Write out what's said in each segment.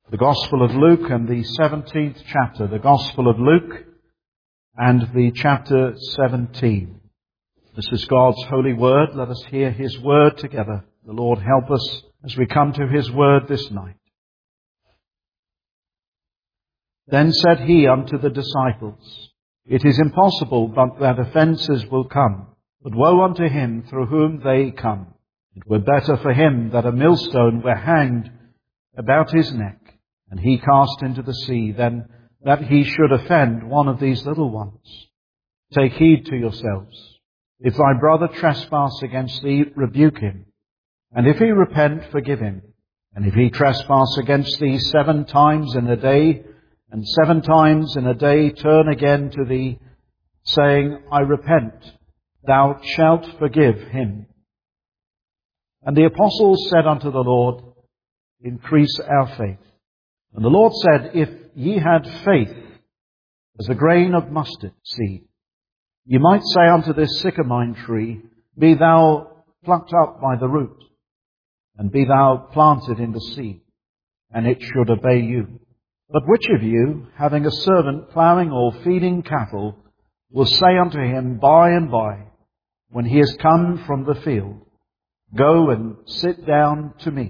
The Gospel of Luke and the 17th chapter. The Gospel of Luke and the chapter 17. This is God's holy word. Let us hear His word together. The Lord help us as we come to His word this night. Then said He unto the disciples, It is impossible but that offences will come, but woe unto him through whom they come. It were better for him that a millstone were hanged about his neck, and he cast into the sea, than that he should offend one of these little ones. Take heed to yourselves. If thy brother trespass against thee, rebuke him. And if he repent, forgive him. And if he trespass against thee 7 times in a day, and 7 times in a day turn again to thee, saying, I repent, thou shalt forgive him. And the apostles said unto the Lord, Increase our faith. And the Lord said, If ye had faith as a grain of mustard seed, ye might say unto this sycamore tree, Be thou plucked up by the root, and be thou planted in the sea, and it should obey you. But which of you, having a servant ploughing or feeding cattle, will say unto him by and by, when he is come from the field, Go and sit down to meat?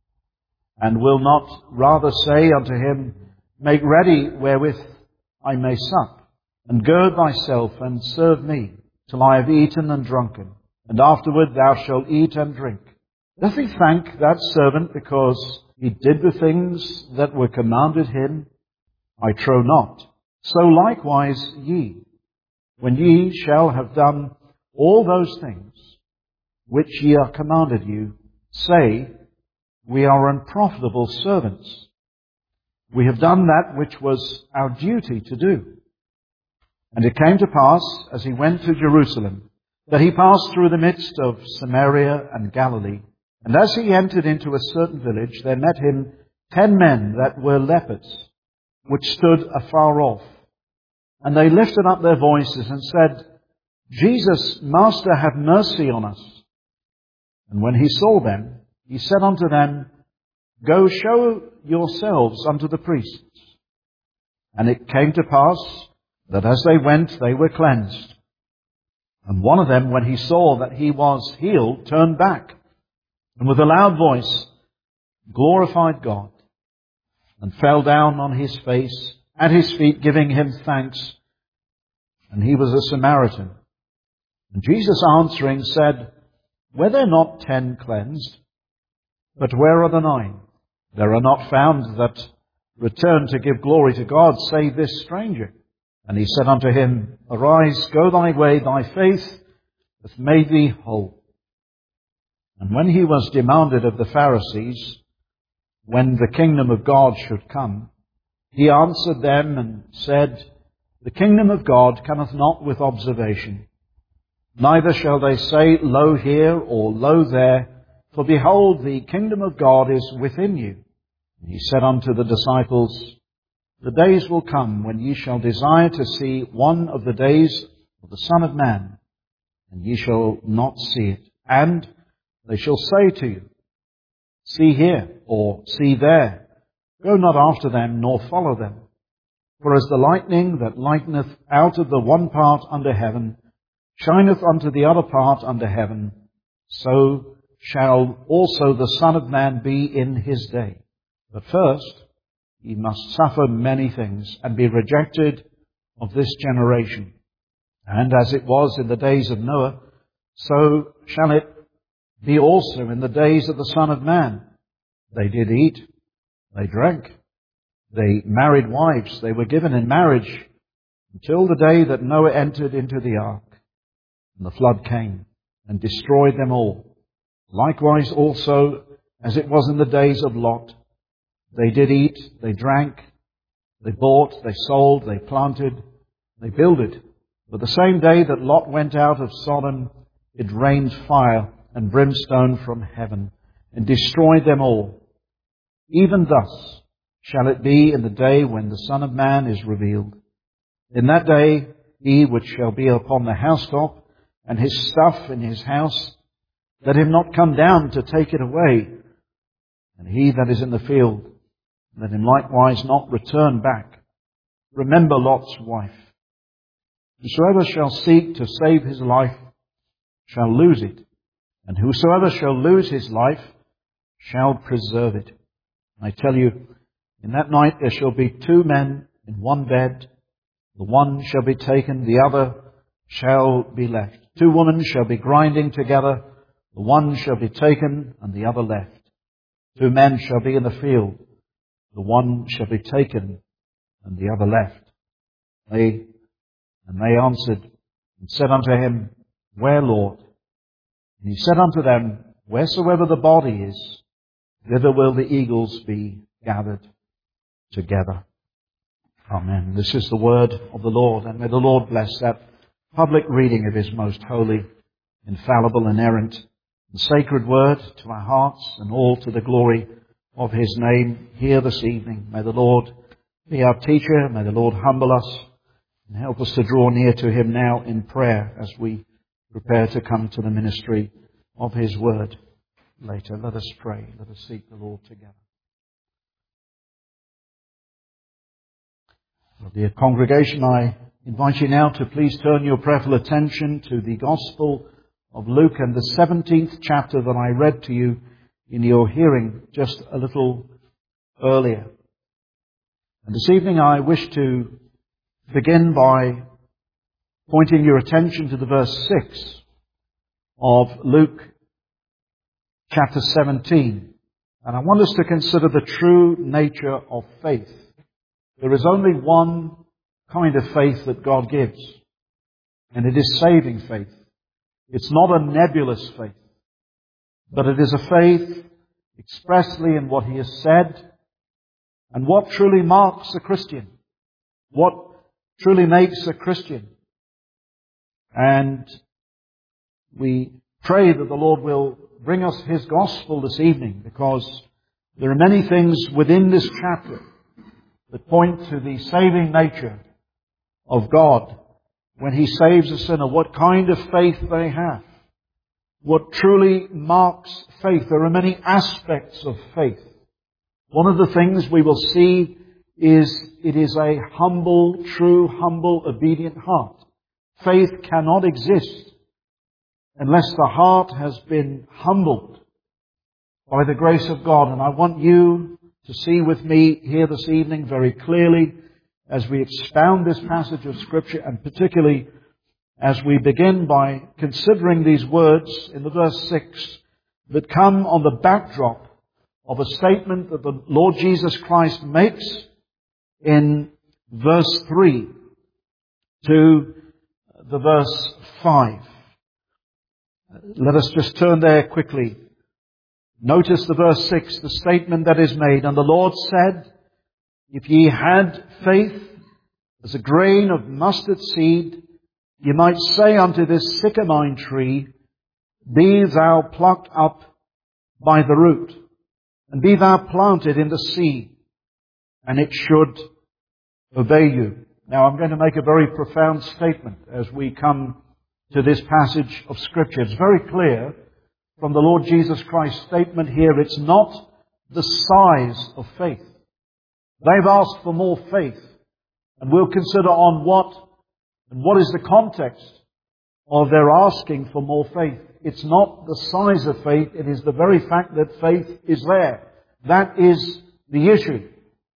And will not rather say unto him, Make ready wherewith I may sup, and gird thyself and serve me, till I have eaten and drunken, and afterward thou shalt eat and drink? Doth he thank that servant because he did the things that were commanded him? I trow not. So likewise ye, when ye shall have done all those things which ye are commanded you, say, We are unprofitable servants. We have done that which was our duty to do. And it came to pass, as he went to Jerusalem, that he passed through the midst of Samaria and Galilee. And as he entered into a certain village, there met him 10 men that were lepers, which stood afar off. And they lifted up their voices and said, Jesus, Master, have mercy on us. And when he saw them, he said unto them, Go show yourselves unto the priests. And it came to pass that as they went, they were cleansed. And one of them, when he saw that he was healed, turned back, and with a loud voice glorified God, and fell down on his face at his feet, giving him thanks. And he was a Samaritan. And Jesus answering said, Were there not 10 cleansed? But where are the 9? There are not found that return to give glory to God, save this stranger. And he said unto him, Arise, go thy way, thy faith hath made thee whole. And when he was demanded of the Pharisees, when the kingdom of God should come, he answered them and said, The kingdom of God cometh not with observation. Neither shall they say, Lo here, or Lo there, for behold, the kingdom of God is within you. And he said unto the disciples, The days will come when ye shall desire to see one of the days of the Son of Man, and ye shall not see it. And they shall say to you, See here, or see there. Go not after them, nor follow them. For as the lightning that lighteneth out of the one part under heaven, shineth unto the other part under heaven, so shall also the Son of Man be in his day. But first he must suffer many things, and be rejected of this generation. And as it was in the days of Noah, so shall it be also in the days of the Son of Man. They did eat, they drank, they married wives, they were given in marriage, until the day that Noah entered into the ark. And the flood came, and destroyed them all. Likewise also, as it was in the days of Lot, they did eat, they drank, they bought, they sold, they planted, they builded. But the same day that Lot went out of Sodom, it rained fire and brimstone from heaven, and destroyed them all. Even thus shall it be in the day when the Son of Man is revealed. In that day he which shall be upon the housetop, and his stuff in his house, let him not come down to take it away. And he that is in the field, Let him likewise not return back. Remember Lot's wife. Whosoever shall seek to save his life shall lose it, and whosoever shall lose his life shall preserve it. I tell you, in that night there shall be 2 men in one bed. The one shall be taken, the other shall be left. 2 women shall be grinding together. The one shall be taken, and the other left. 2 men shall be in the field. The one shall be taken, and the other left. They answered and said unto him, Where, Lord? And he said unto them, Wheresoever the body is, thither will the eagles be gathered together. Amen. This is the word of the Lord, and may the Lord bless that public reading of His most holy, infallible, inerrant, and sacred word to our hearts, and all to the glory of His name here this evening. May the Lord be our teacher. May the Lord humble us and help us to draw near to Him now in prayer as we prepare to come to the ministry of His word later. Let us pray. Let us seek the Lord together. Well, dear congregation, I invite you now to please turn your prayerful attention to the Gospel of Luke and the 17th chapter that I read to you in your hearing just a little earlier. And this evening I wish to begin by pointing your attention to the verse 6 of Luke chapter 17. And I want us to consider the true nature of faith. There is only one kind of faith that God gives, and it is saving faith. It's not a nebulous faith, but it is a faith expressly in what He has said and what truly marks a Christian, what truly makes a Christian. And we pray that the Lord will bring us His gospel this evening, because there are many things within this chapter that point to the saving nature of God when He saves a sinner, what kind of faith they have, what truly marks faith. There are many aspects of faith. One of the things we will see is it is a humble, true, humble, obedient heart. Faith cannot exist unless the heart has been humbled by the grace of God. And I want you to see with me here this evening very clearly as we expound this passage of Scripture, and particularly as we begin by considering these words in the verse 6 that come on the backdrop of a statement that the Lord Jesus Christ makes in verse 3 to the verse 5. Let us just turn there quickly. Notice the verse 6, the statement that is made. And the Lord said, If ye had faith as a grain of mustard seed, ye might say unto this sycamore tree, Be thou plucked up by the root, and be thou planted in the sea, and it should obey you. Now I'm going to make a very profound statement as we come to this passage of Scripture. It's very clear from the Lord Jesus Christ's statement here, it's not the size of faith. They've asked for more faith, and we'll consider on what is the context of their asking for more faith. It's not the size of faith, it is the very fact that faith is there. That is the issue.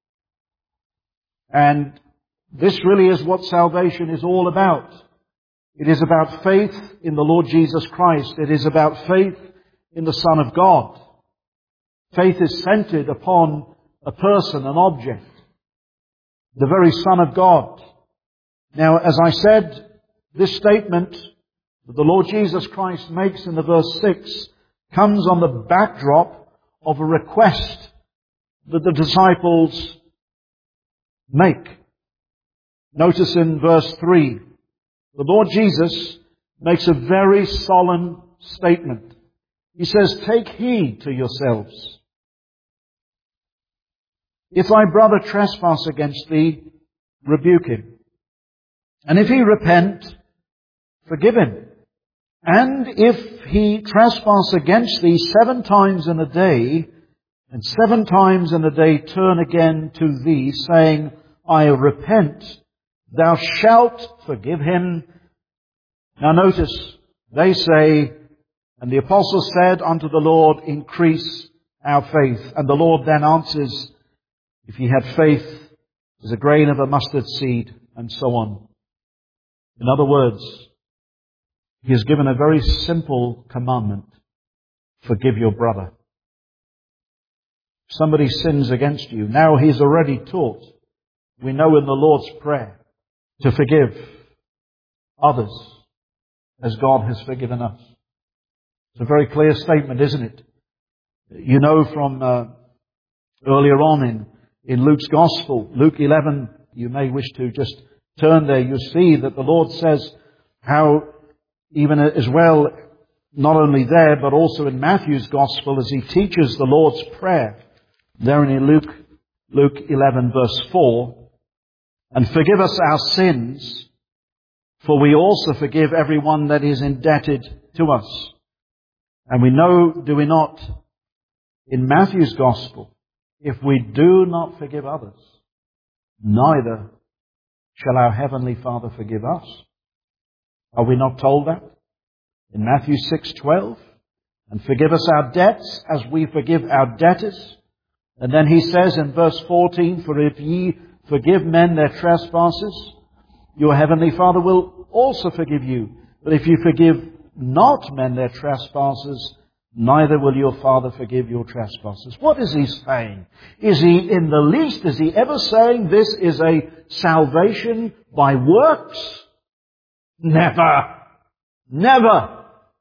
And this really is what salvation is all about. It is about faith in the Lord Jesus Christ. It is about faith in the Son of God. Faith is centered upon a person, an object, the very Son of God. Now, as I said, this statement that the Lord Jesus Christ makes in the verse 6 comes on the backdrop of a request that the disciples make. Notice in verse 3, the Lord Jesus makes a very solemn statement. He says, Take heed to yourselves. If thy brother trespass against thee, rebuke him. And if he repent, forgive him. And if he trespass against thee 7 times in a day, and 7 times in a day turn again to thee, saying, I repent, thou shalt forgive him. Now notice, they say, and the apostle said unto the Lord, increase our faith. And the Lord then answers, if ye had faith as a grain of a mustard seed, and so on. In other words, he has given a very simple commandment. Forgive your brother. If somebody sins against you, now he's already taught, we know in the Lord's Prayer, to forgive others as God has forgiven us. It's a very clear statement, isn't it? You know from earlier on in Luke's Gospel, Luke 11, you may wish to just turn there, you see that the Lord says how even as well, not only there, but also in Matthew's Gospel, as he teaches the Lord's Prayer, there in Luke 11 verse 4, and forgive us our sins, for we also forgive everyone that is indebted to us. And we know, do we not, in Matthew's Gospel, if we do not forgive others, neither shall our Heavenly Father forgive us. Are we not told that? In Matthew 6:12, and forgive us our debts as we forgive our debtors. And then he says in verse 14, for if ye forgive men their trespasses, your Heavenly Father will also forgive you. But if you forgive not men their trespasses, neither will your Father forgive your trespasses. What is he saying? Is he ever saying this is a salvation by works? Never. Never.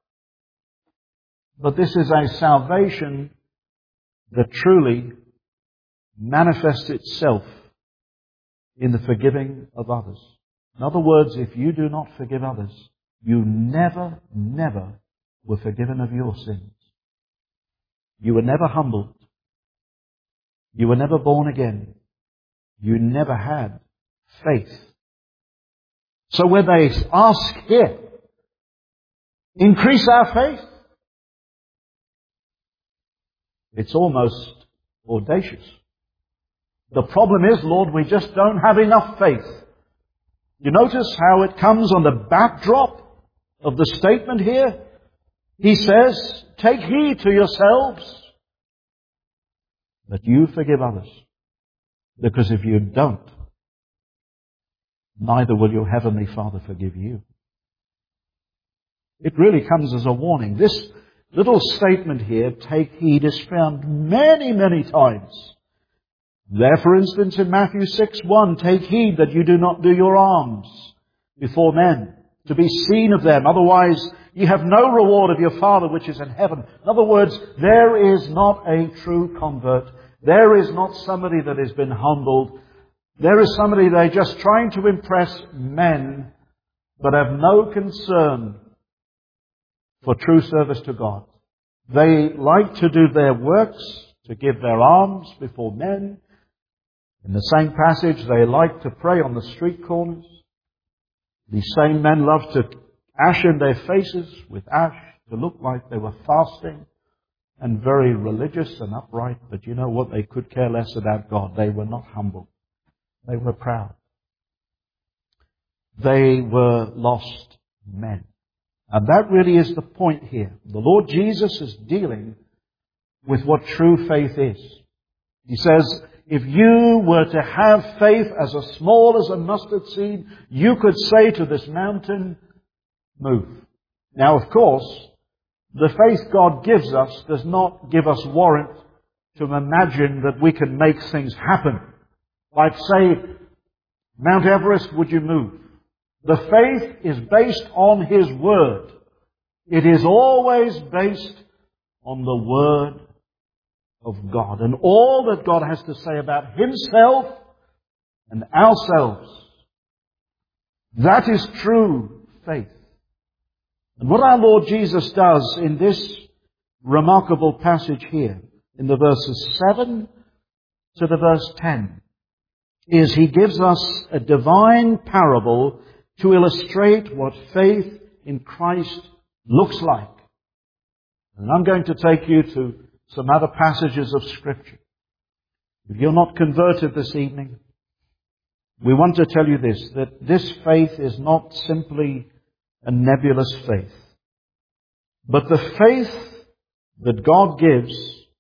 But this is a salvation that truly manifests itself in the forgiving of others. In other words, if you do not forgive others, you never were forgiven of your sins. You were never humbled. You were never born again. You never had faith. So when they ask here, increase our faith, it's almost audacious. The problem is, Lord, we just don't have enough faith. You notice how it comes on the backdrop of the statement here? He says, take heed to yourselves that you forgive others. Because if you don't, neither will your Heavenly Father forgive you. It really comes as a warning. This little statement here, take heed, is found many times. There, for instance, in Matthew 6:1, take heed that you do not do your alms before men, to be seen of them. Otherwise, you have no reward of your Father which is in heaven. In other words, there is not a true convert. There is not somebody that has been humbled. There is somebody they're just trying to impress men, but have no concern for true service to God. They like to do their works, to give their alms before men. In the same passage, they like to pray on the street corners. These same men love to ashen their faces with ash to look like they were fasting and very religious and upright. But you know what? They could care less about God. They were not humble. They were proud. They were lost men. And that really is the point here. The Lord Jesus is dealing with what true faith is. He says, if you were to have faith as small as a mustard seed, you could say to this mountain, move. Now, of course, the faith God gives us does not give us warrant to imagine that we can make things happen. Like say, Mount Everest, would you move? The faith is based on His Word. It is always based on the Word of God and all that God has to say about Himself and ourselves. That is true faith. And what our Lord Jesus does in this remarkable passage here, in the verses 7 to the verse 10, is He gives us a divine parable to illustrate what faith in Christ looks like. And I'm going to take you to some other passages of Scripture. If you're not converted this evening, we want to tell you this, that this faith is not simply a nebulous faith, but the faith that God gives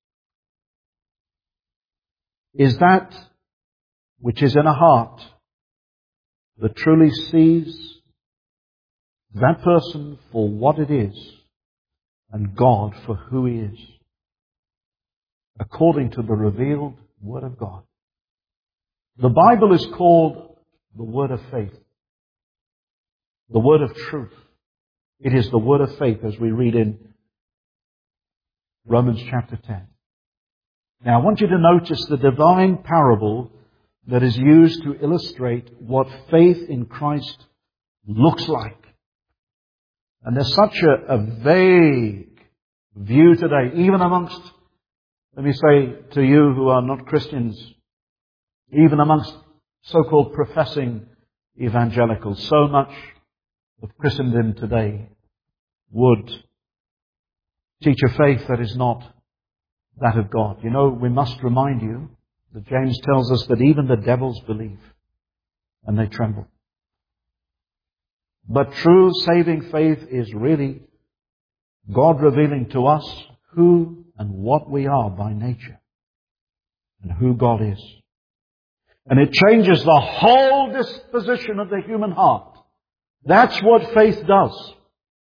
is that which is in a heart that truly sees that person for what it is and God for who He is, according to the revealed Word of God. The Bible is called the Word of faith, the Word of truth. It is the Word of faith, as we read in Romans chapter 10. Now, I want you to notice the divine parable that is used to illustrate what faith in Christ looks like. And there's such a vague view today, even amongst, let me say to you who are not Christians, even amongst so-called professing evangelicals, so much of Christendom today would teach a faith that is not that of God. You know, we must remind you that James tells us that even the devils believe and they tremble. But true saving faith is really God revealing to us who and what we are by nature and who God is. And it changes the whole disposition of the human heart. That's what faith does.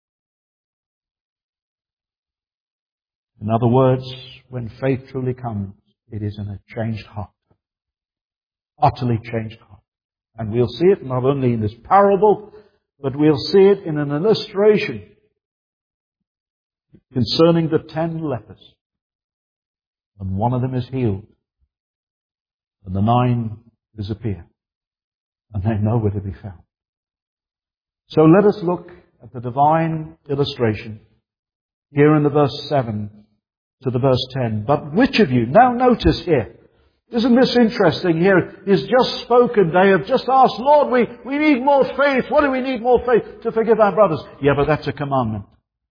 In other words, when faith truly comes, it is in a changed heart. Utterly changed heart. And we'll see it not only in this parable, but we'll see it in an illustration concerning the 10 lepers. And one of them is healed. And the 9 disappear. And they're nowhere to be found. So let us look at the divine illustration here in the verse 7 to the verse 10. But which of you, now notice here, isn't this interesting here? He's just spoken, they have just asked, Lord, we need more faith. What do we need more faith? To forgive our brothers. Yeah, but that's a commandment.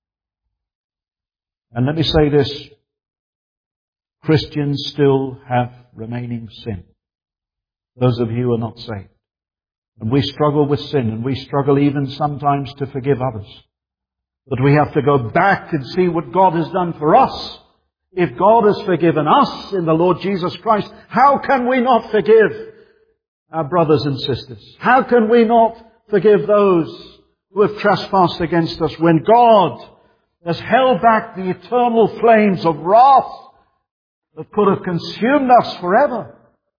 And let me say this, Christians still have remaining sin. Those of you who are not saved. And we struggle with sin, and we struggle even sometimes to forgive others. But we have to go back and see what God has done for us. If God has forgiven us in the Lord Jesus Christ, how can we not forgive our brothers and sisters? How can we not forgive those who have trespassed against us when God has held back the eternal flames of wrath that could have consumed us forever?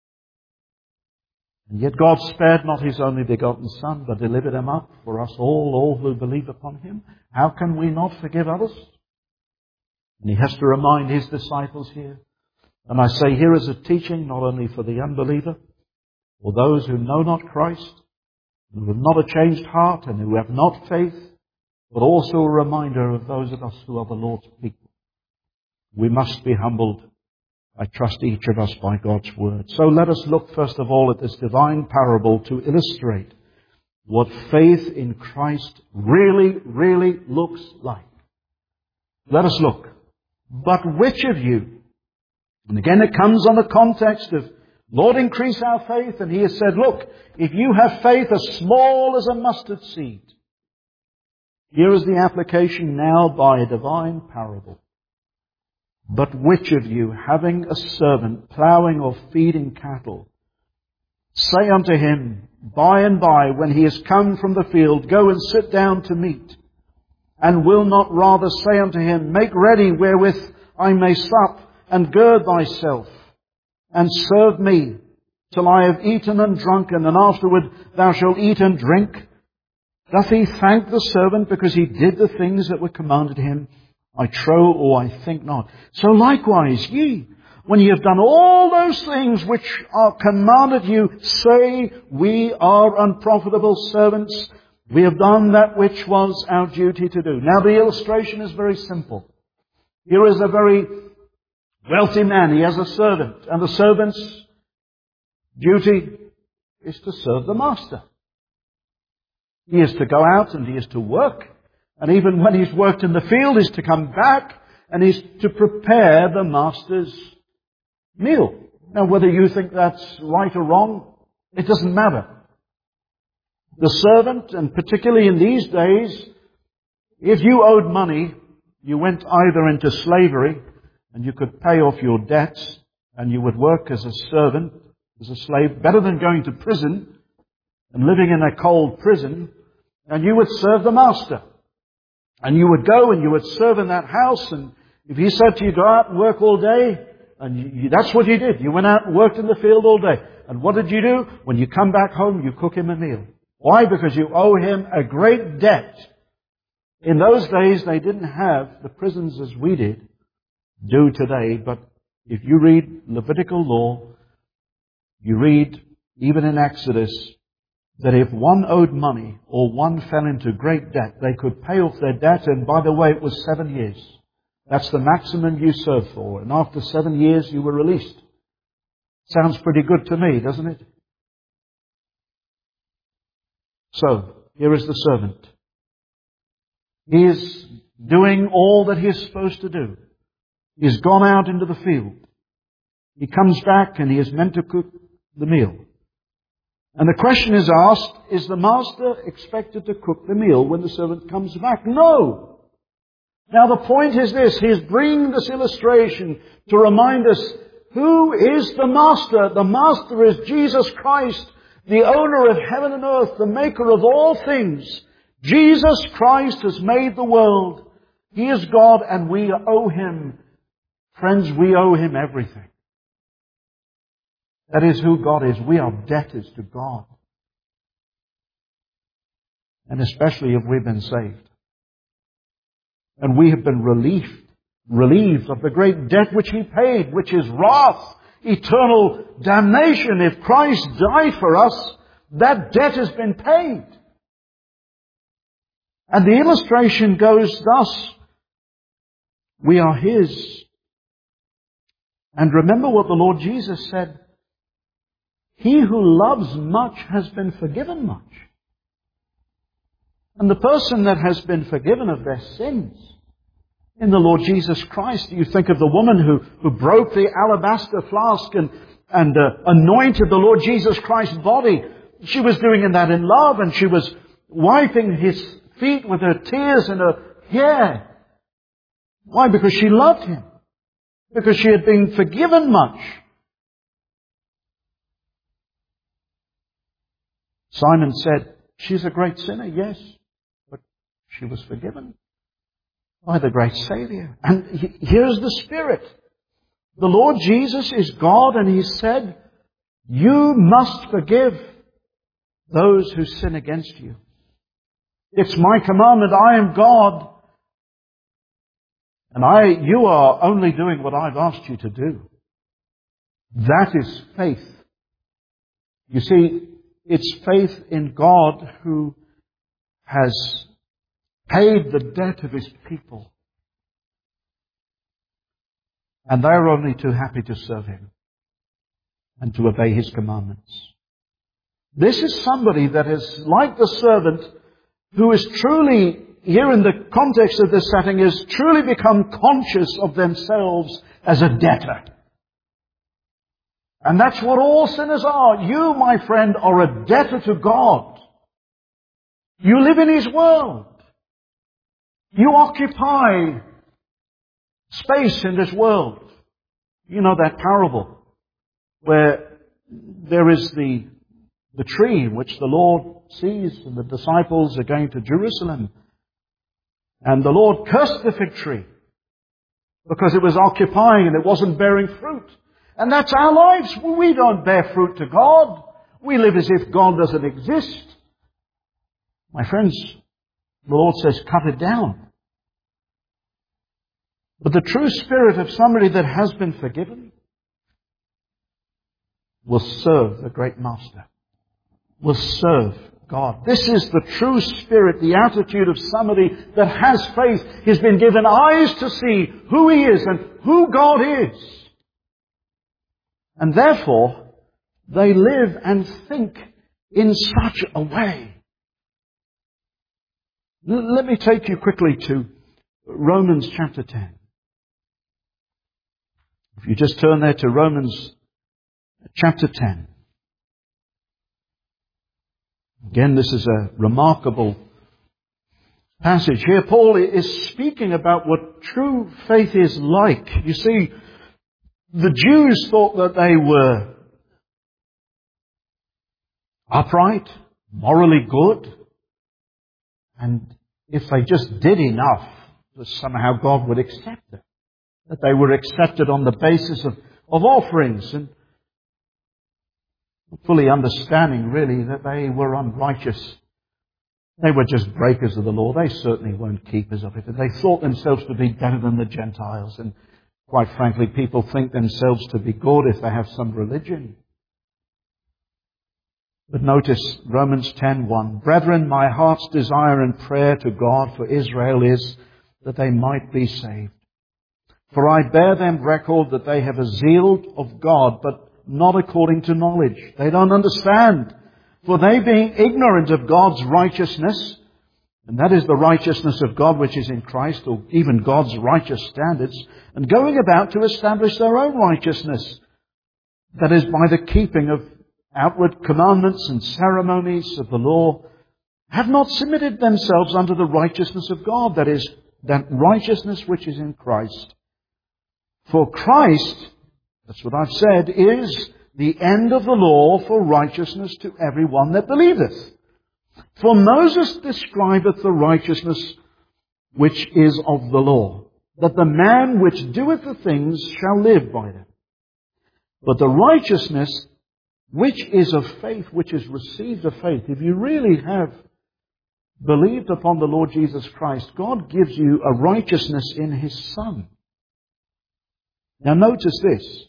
And yet God spared not His only begotten Son, but delivered Him up for us all who believe upon Him. How can we not forgive others? And He has to remind His disciples here. And I say here is a teaching not only for the unbeliever, or those who know not Christ, who have not a changed heart and who have not faith, but also a reminder of those of us who are the Lord's people. We must be humbled, I trust, each of us by God's Word. So let us look first of all at this divine parable to illustrate what faith in Christ really looks like. Let us look. But which of you, and again it comes on the context of, Lord, increase our faith, and He has said, look, if you have faith as small as a mustard seed. Here is the application now by a divine parable. But which of you, having a servant ploughing or feeding cattle, say unto him, by and by, when he is come from the field, go and sit down to meat, and will not rather say unto him, make ready wherewith I may sup, and gird thyself, and serve me, till I have eaten and drunken, and afterward thou shalt eat and drink? Doth he thank the servant because he did the things that were commanded him? I trow, or I think not. So likewise ye, when ye have done all those things which are commanded you, say, we are unprofitable servants. We have done that which was our duty to do. Now the illustration is very simple. Here is a very wealthy man. He has a servant. And the servant's duty is to serve the master. He is to go out and he is to work. And even when he's worked in the field, is to come back and he's to prepare the master's meal. Now, whether you think that's right or wrong, it doesn't matter. The servant, and particularly in these days, if you owed money, you went either into slavery, and you could pay off your debts, and you would work as a servant, as a slave, better than going to prison and living in a cold prison, and you would serve the master. And you would go and you would serve in that house, and if he said to you, go out and work all day, and that's what you did. You went out and worked in the field all day. And what did you do? When you come back home, you cook him a meal. Why? Because you owe him a great debt. In those days, they didn't have the prisons as we do today, but if you read Levitical law, you read, even in Exodus, that if one owed money or one fell into great debt, they could pay off their debt, and by the way, it was 7 years. That's the maximum you served for, and after 7 years you were released. Sounds pretty good to me, doesn't it? So, here is the servant. He is doing all that he is supposed to do. He has gone out into the field. He comes back and he is meant to cook the meal. And the question is asked, is the master expected to cook the meal when the servant comes back? No! Now the point is this, he is bringing this illustration to remind us, who is the master? The master is Jesus Christ, the owner of heaven and earth, the maker of all things. Jesus Christ has made the world. He is God, and we owe him. Friends, we owe him everything. That is who God is. We are debtors to God. And especially if we've been saved. And we have been relieved of the great debt which he paid, which is wrath, eternal damnation. If Christ died for us, that debt has been paid. And the illustration goes thus. We are his. And remember what the Lord Jesus said. He who loves much has been forgiven much. And the person that has been forgiven of their sins in the Lord Jesus Christ, you think of the woman who broke the alabaster flask and anointed the Lord Jesus Christ's body. She was doing that in love, and she was wiping his feet with her tears and her hair. Why? Because she loved him. Because she had been forgiven much. Simon said, she's a great sinner, yes, but she was forgiven by the great Savior. And here's the Spirit. The Lord Jesus is God, and he said, you must forgive those who sin against you. It's my commandment. I am God. And you are only doing what I've asked you to do. That is faith. You see, it's faith in God who has paid the debt of his people. And they're only too happy to serve him and to obey his commandments. This is somebody that is like the servant who is truly, here in the context of this setting, is truly become conscious of themselves as a debtor. And that's what all sinners are. You, my friend, are a debtor to God. You live in his world. You occupy space in this world. You know that parable where there is the tree which the Lord sees, and the disciples are going to Jerusalem. And the Lord cursed the fig tree because it was occupying and it wasn't bearing fruit. And that's our lives. We don't bear fruit to God. We live as if God doesn't exist. My friends, the Lord says, cut it down. But the true spirit of somebody that has been forgiven will serve the great Master. Will serve God. This is the true spirit, the attitude of somebody that has faith. He's been given eyes to see who he is and who God is. And therefore, they live and think in such a way. Let me take you quickly to Romans chapter 10. If you just turn there to Romans chapter 10. Again, this is a remarkable passage here. Paul is speaking about what true faith is like. You see, the Jews thought that they were upright, morally good, and if they just did enough, somehow God would accept them. That they were accepted on the basis of offerings, and fully understanding really that they were unrighteous. They were just breakers of the law. They certainly weren't keepers of it. They thought themselves to be better than the Gentiles, and quite frankly, people think themselves to be good if they have some religion. But notice Romans 10:1. Brethren, my heart's desire and prayer to God for Israel is that they might be saved. For I bear them record that they have a zeal of God, but not according to knowledge. They don't understand. For they, being ignorant of God's righteousness, and that is the righteousness of God which is in Christ, or even God's righteous standards, and going about to establish their own righteousness, that is by the keeping of outward commandments and ceremonies of the law, have not submitted themselves unto the righteousness of God, that is, that righteousness which is in Christ. For Christ, that's what I've said, is the end of the law for righteousness to every one that believeth. For Moses describeth the righteousness which is of the law, that the man which doeth the things shall live by them. But the righteousness which is of faith, which is received of faith, if you really have believed upon the Lord Jesus Christ, God gives you a righteousness in His Son. Now notice this.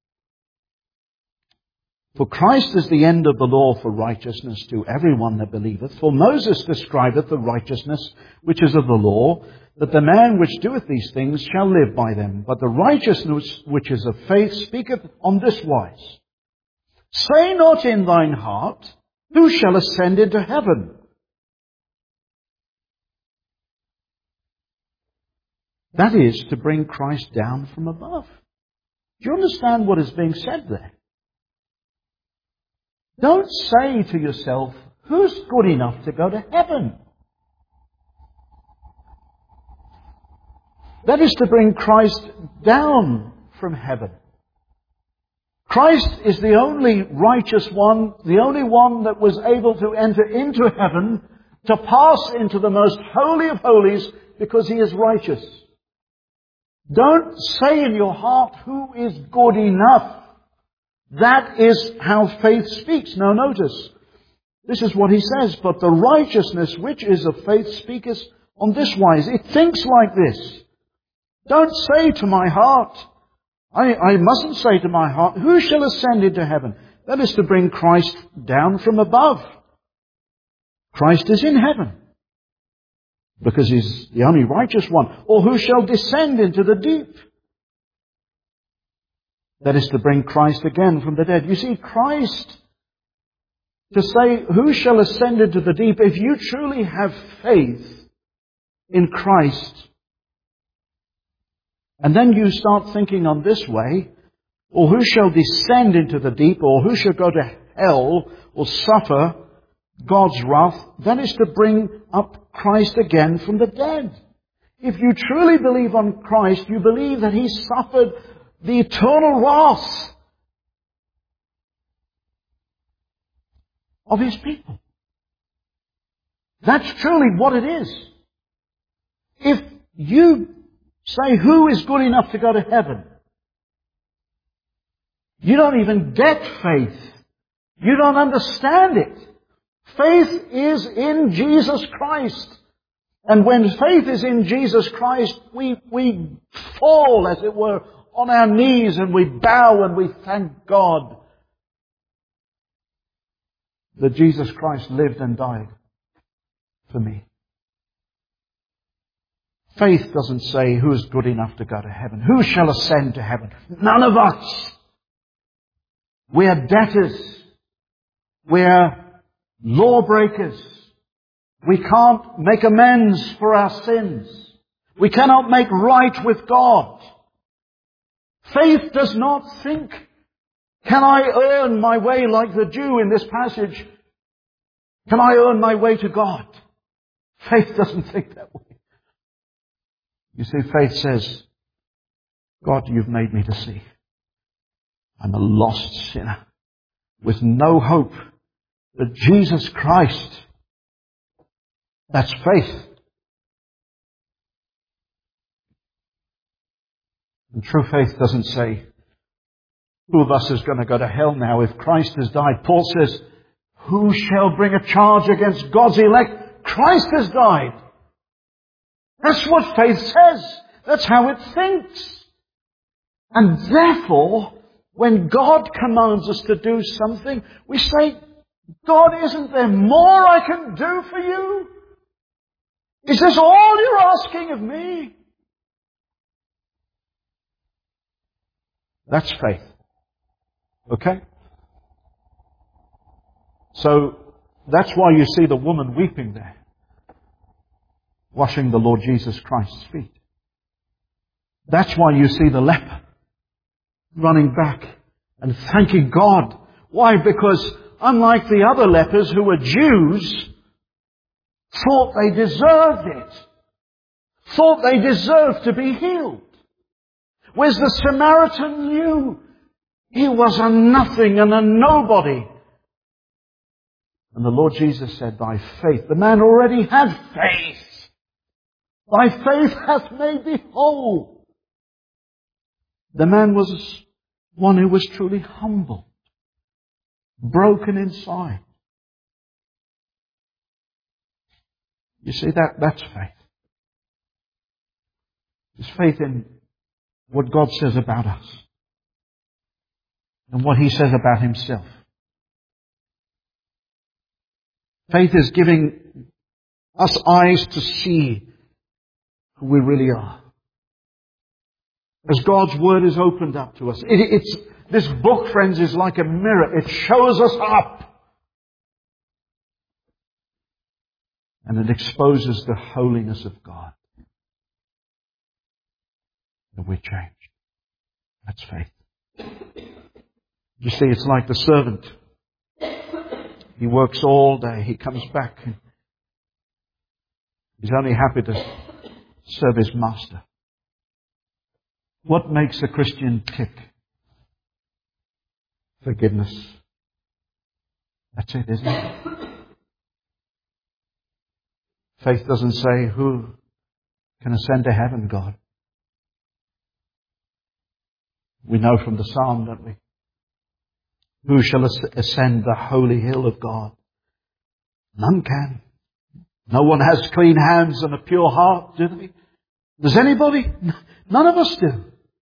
For Christ is the end of the law for righteousness to everyone that believeth. For Moses describeth the righteousness which is of the law, that the man which doeth these things shall live by them. But the righteousness which is of faith speaketh on this wise. Say not in thine heart, who shall ascend into heaven? That is to bring Christ down from above. Do you understand what is being said there? Don't say to yourself, who's good enough to go to heaven? That is to bring Christ down from heaven. Christ is the only righteous one, the only one that was able to enter into heaven, to pass into the most holy of holies, because He is righteous. Don't say in your heart, who is good enough? That is how faith speaks. Now notice, this is what he says, but the righteousness which is of faith speaketh on this wise. It thinks like this. Don't say to my heart, I mustn't say to my heart, who shall ascend into heaven? That is to bring Christ down from above. Christ is in heaven, because He's the only righteous one. Or who shall descend into the deep? That is to bring Christ again from the dead. You see, Christ, to say, who shall ascend into the deep? If you truly have faith in Christ, and then you start thinking on this way, or who shall descend into the deep, or who shall go to hell, or suffer God's wrath, that is to bring up Christ again from the dead. If you truly believe on Christ, you believe that He suffered the eternal wrath of His people. That's truly what it is. If you say, who is good enough to go to heaven? You don't even get faith. You don't understand it. Faith is in Jesus Christ. And when faith is in Jesus Christ, we fall, as it were, on our knees, and we bow and we thank God that Jesus Christ lived and died for me. Faith doesn't say who is good enough to go to heaven. Who shall ascend to heaven? None of us. We are debtors. We are lawbreakers. We can't make amends for our sins. We cannot make right with God. Faith does not think, can I earn my way like the Jew in this passage? Can I earn my way to God? Faith doesn't think that way. You see, faith says, God, you've made me to see. I'm a lost sinner with no hope but Jesus Christ. That's faith. And true faith doesn't say, who of us is going to go to hell now if Christ has died? Paul says, who shall bring a charge against God's elect? Christ has died. That's what faith says. That's how it thinks. And therefore, when God commands us to do something, we say, God, isn't there more I can do for you? Is this all you're asking of me? That's faith. Okay? So, that's why you see the woman weeping there, washing the Lord Jesus Christ's feet. That's why you see the leper running back and thanking God. Why? Because unlike the other lepers who were Jews, thought they deserved it, thought they deserved to be healed. Whereas the Samaritan knew he was a nothing and a nobody. And the Lord Jesus said, thy faith, the man already had faith. Thy faith hath made thee whole. The man was one who was truly humble, broken inside. You see, that's faith. It's faith in what God says about us and what He says about Himself. Faith is giving us eyes to see who we really are. As God's Word is opened up to us. This book, friends, is like a mirror. It shows us up. And it exposes the holiness of God. And we're changed. That's faith. You see, it's like the servant. He works all day. He comes back. He's only happy to serve his master. What makes a Christian tick? Forgiveness. That's it, isn't it? Faith doesn't say, who can ascend to heaven, God? We know from the psalm, don't we? Who shall ascend the holy hill of God? None can. No one has clean hands and a pure heart, do they? Does anybody? None of us do.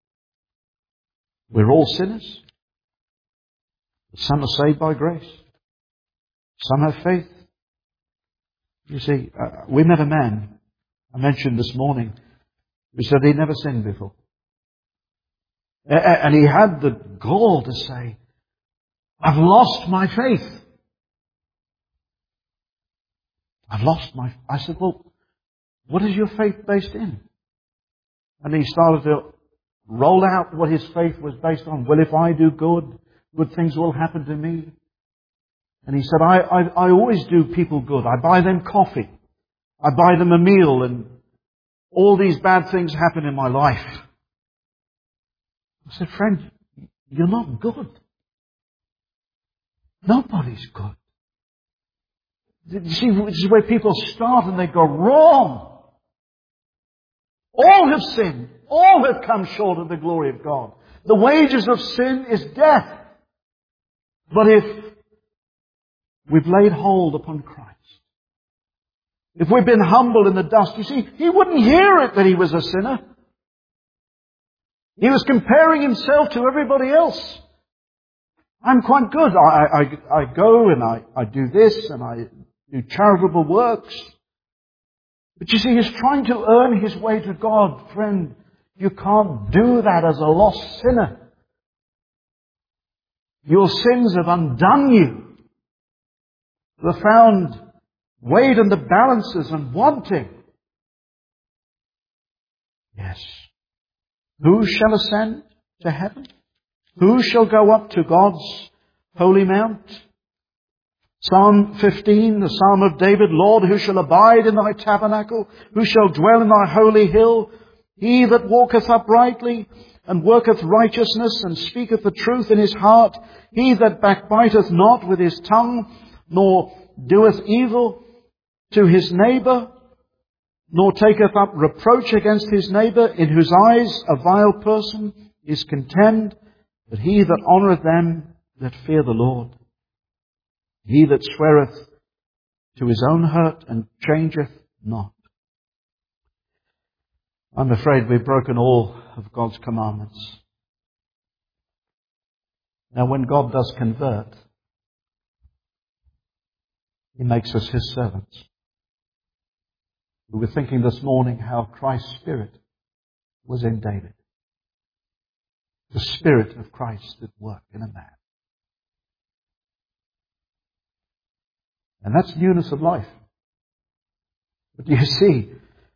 We're all sinners. Some are saved by grace. Some have faith. You see, we met a man, I mentioned this morning, who said he'd never sinned before. And he had the gall to say, I've lost my faith. I said, well, what is your faith based in? And he started to roll out what his faith was based on. Well, if I do good things will happen to me. And he said, I always do people good. I buy them coffee. I buy them a meal, and all these bad things happen in my life. I said, friend, you're not good. Nobody's good. You see, this is where people start and they go wrong. All have sinned. All have come short of the glory of God. The wages of sin is death. But if we've laid hold upon Christ, if we've been humble in the dust, you see, he wouldn't hear it that he was a sinner. He was comparing himself to everybody else. I'm quite good. I go and I do this and I do charitable works. But you see, he's trying to earn his way to God. Friend, you can't do that as a lost sinner. Your sins have undone you. You are found weighed in the balances and wanting. Yes. Who shall ascend? to heaven? Who shall go up to God's holy mount? Psalm 15, the Psalm of David, Lord, who shall abide in thy tabernacle? Who shall dwell in thy holy hill? He that walketh uprightly and worketh righteousness and speaketh the truth in his heart. He that backbiteth not with his tongue, nor doeth evil to his neighbour, nor taketh up reproach against his neighbour, in whose eyes a vile person is contemned, but he that honoureth them that fear the Lord. He that sweareth to his own hurt and changeth not. I'm afraid we've broken all of God's commandments. Now, when God does convert, He makes us His servants. We were thinking this morning how Christ's Spirit was in David. The Spirit of Christ at work in a man. And that's newness of life. But you see,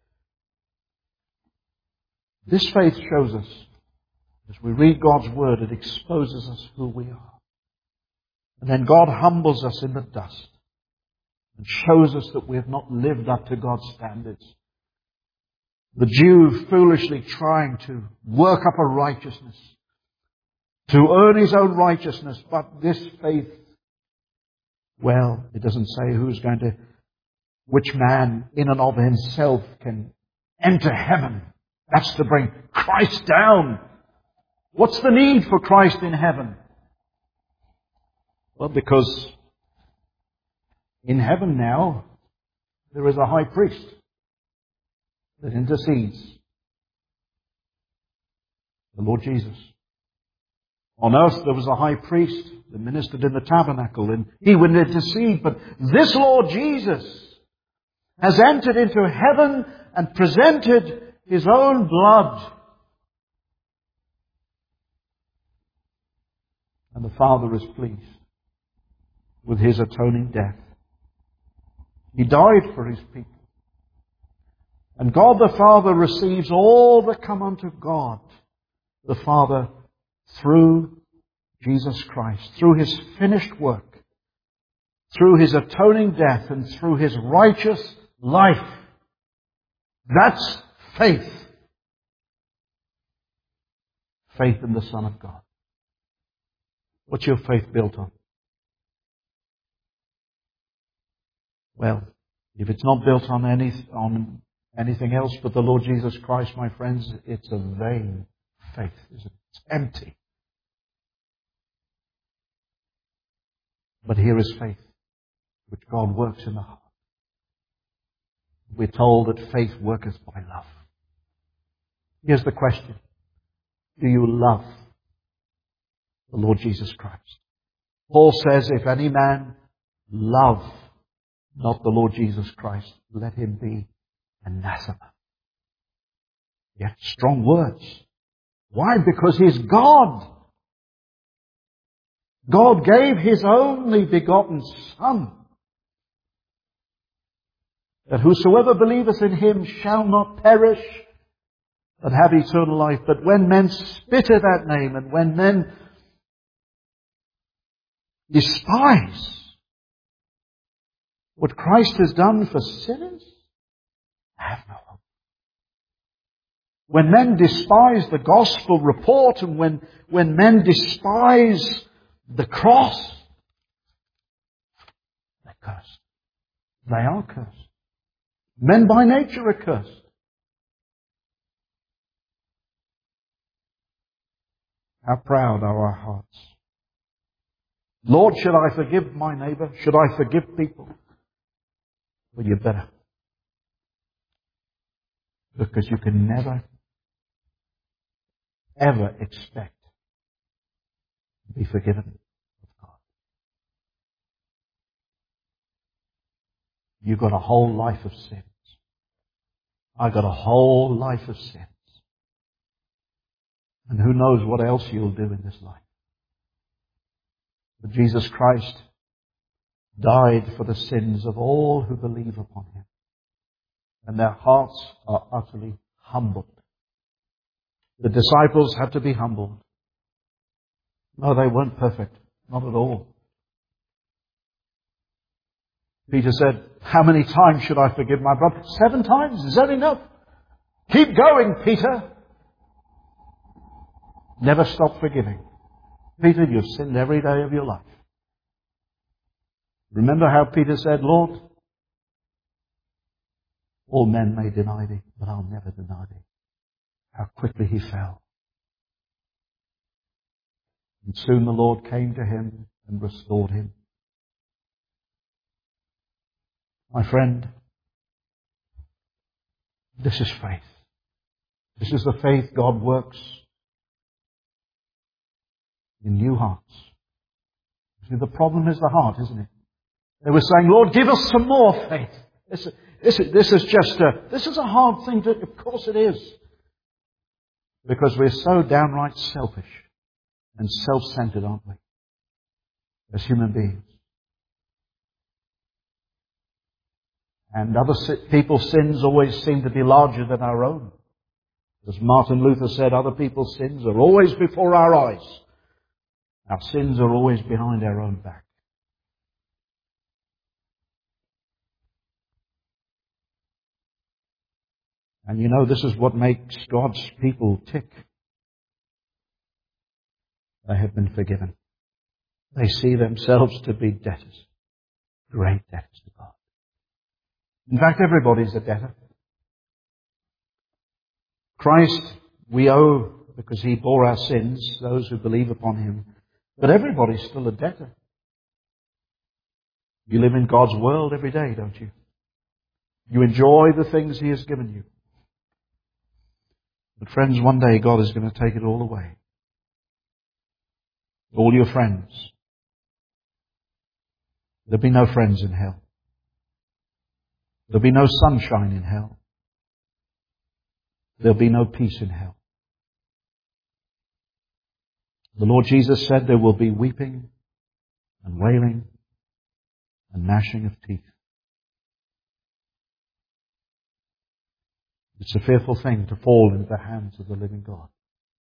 this faith shows us, as we read God's Word, it exposes us who we are. And then God humbles us in the dust and shows us that we have not lived up to God's standards. The Jew foolishly trying to work up a righteousness, to earn his own righteousness, but this faith, well, it doesn't say which man in and of himself can enter heaven. That's to bring Christ down. What's the need for Christ in heaven? Well, because in heaven now, there is a high priest that intercedes. The Lord Jesus. On earth there was a high priest that ministered in the tabernacle, and he would intercede. But this Lord Jesus has entered into heaven and presented His own blood. And the Father is pleased with His atoning death. He died for His people. And God the Father receives all that come unto God the Father through Jesus Christ, through His finished work, through His atoning death, and through His righteous life. That's faith. Faith in the Son of God. What's your faith built on? Well, if it's not built on anything else but the Lord Jesus Christ, my friends, it's a vain faith, isn't it? It's empty. But here is faith, which God works in the heart. We're told that faith worketh by love. Here's the question. Do you love the Lord Jesus Christ? Paul says, if any man love not the Lord Jesus Christ, let him be anathema. Yet strong words. Why? Because He's God. God gave His only begotten Son, that whosoever believeth in Him shall not perish, but have eternal life. But when men spit at that name, and when men despise what Christ has done for sinners, I have no hope. When men despise the gospel report, and when men despise the cross, they're cursed. They are cursed. Men by nature are cursed. How proud are our hearts. Lord, should I forgive my neighbour? Should I forgive people? Well, you better. Because you can never, ever expect to be forgiven of God. You've got a whole life of sins. I've got a whole life of sins. And who knows what else you'll do in this life. But Jesus Christ died for the sins of all who believe upon Him. And their hearts are utterly humbled. The disciples had to be humbled. No, they weren't perfect. Not at all. Peter said, how many times should I forgive my brother? 7 times? Is that enough? Keep going, Peter. Never stop forgiving. Peter, you've sinned every day of your life. Remember how Peter said, Lord, all men may deny thee, but I'll never deny thee. How quickly he fell. And soon the Lord came to him and restored him. My friend, this is faith. This is the faith God works in new hearts. See, the problem is the heart, isn't it? They were saying, Lord, give us some more faith. This is a hard thing to, of course it is. Because we're so downright selfish and self-centered, aren't we? As human beings. And other people's sins always seem to be larger than our own. As Martin Luther said, other people's sins are always before our eyes. Our sins are always behind our own back. And you know, this is what makes God's people tick. They have been forgiven. They see themselves to be debtors. Great debtors to God. In fact, everybody's a debtor. Christ we owe because He bore our sins, those who believe upon Him. But everybody's still a debtor. You live in God's world every day, don't you? You enjoy the things He has given you. But friends, one day God is going to take it all away. All your friends. There'll be no friends in hell. There'll be no sunshine in hell. There'll be no peace in hell. The Lord Jesus said there will be weeping and wailing and gnashing of teeth. It's a fearful thing to fall into the hands of the living God.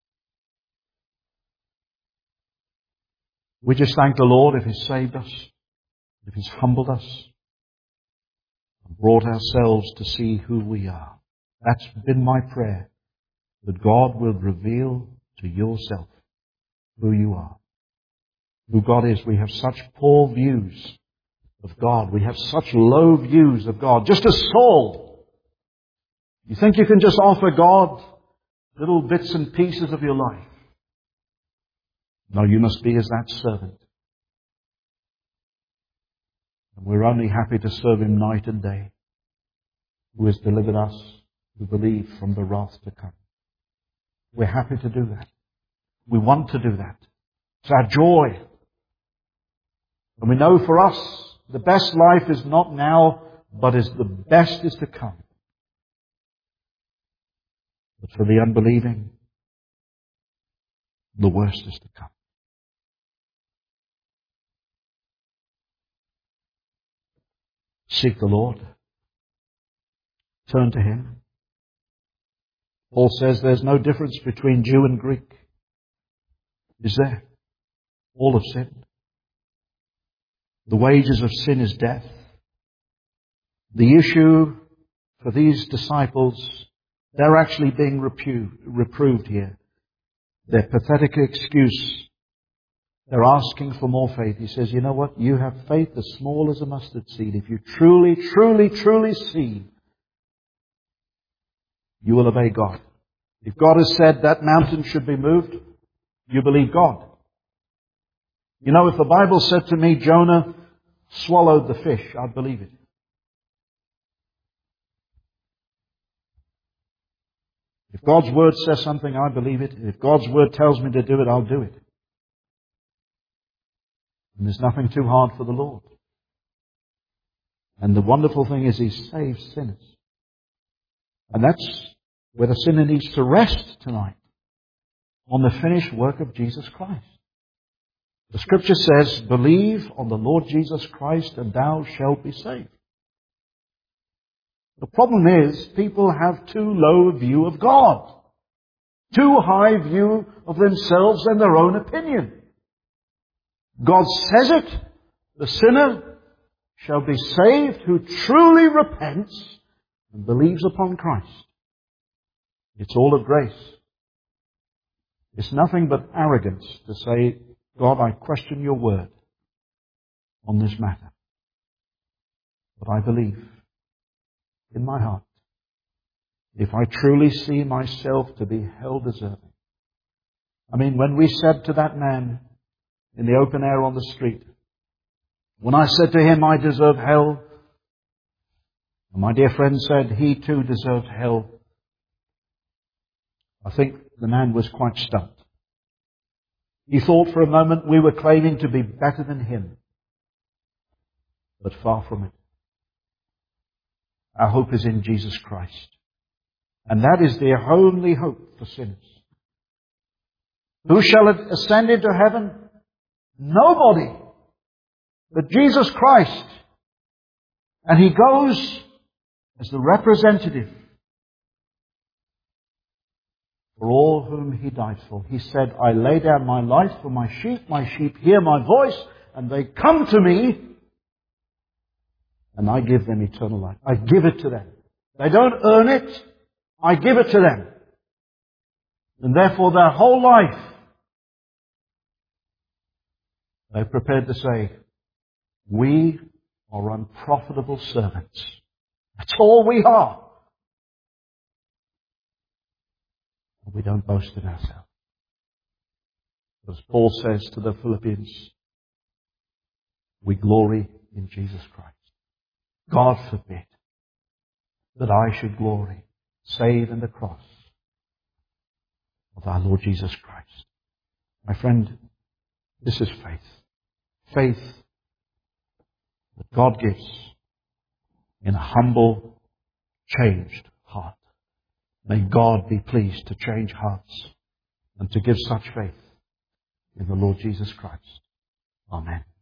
We just thank the Lord if He's saved us, if He's humbled us, and brought ourselves to see who we are. That's been my prayer, that God will reveal to yourself who you are, who God is. We have such poor views of God. We have such low views of God. Just as Saul. You think you can just offer God little bits and pieces of your life? No, you must be as that servant. And we're only happy to serve Him night and day, who has delivered us, who believe, from the wrath to come. We're happy to do that. We want to do that. It's our joy. And we know for us, the best life is not now, but is the best is to come. But for the unbelieving, the worst is to come. Seek the Lord. Turn to Him. Paul says there's no difference between Jew and Greek. Is there? All have sinned. The wages of sin is death. The issue for these disciples, they're actually being reproved here. Their pathetic excuse, they're asking for more faith. He says, you know what? You have faith as small as a mustard seed. If you truly, truly, truly see, you will obey God. If God has said that mountain should be moved, you believe God. You know, if the Bible said to me, Jonah swallowed the fish, I'd believe it. If God's Word says something, I believe it. If God's Word tells me to do it, I'll do it. And there's nothing too hard for the Lord. And the wonderful thing is He saves sinners. And that's where the sinner needs to rest tonight. On the finished work of Jesus Christ. The Scripture says, believe on the Lord Jesus Christ and thou shalt be saved. The problem is, people have too low a view of God. Too high view of themselves and their own opinion. God says it. The sinner shall be saved who truly repents and believes upon Christ. It's all of grace. It's nothing but arrogance to say, God, I question your word on this matter. But I believe in my heart, if I truly see myself to be hell deserving. I mean, when we said to that man in the open air on the street, when I said to him, I deserve hell, and my dear friend said he too deserved hell, I think the man was quite stumped. He thought for a moment we were claiming to be better than him. But far from it. Our hope is in Jesus Christ. And that is the only hope for sinners. Who shall ascend into heaven? Nobody but Jesus Christ. And He goes as the representative for all whom He died for. He said, I lay down my life for my sheep hear my voice, and they come to me, and I give them eternal life. I give it to them. They don't earn it, I give it to them. And therefore their whole life, they're prepared to say, we are unprofitable servants. That's all we are. We don't boast in ourselves. As Paul says to the Philippians, we glory in Jesus Christ. God forbid that I should glory save in the cross of our Lord Jesus Christ. My friend, this is faith. Faith that God gives in a humble, changed heart. May God be pleased to change hearts and to give such faith in the Lord Jesus Christ. Amen.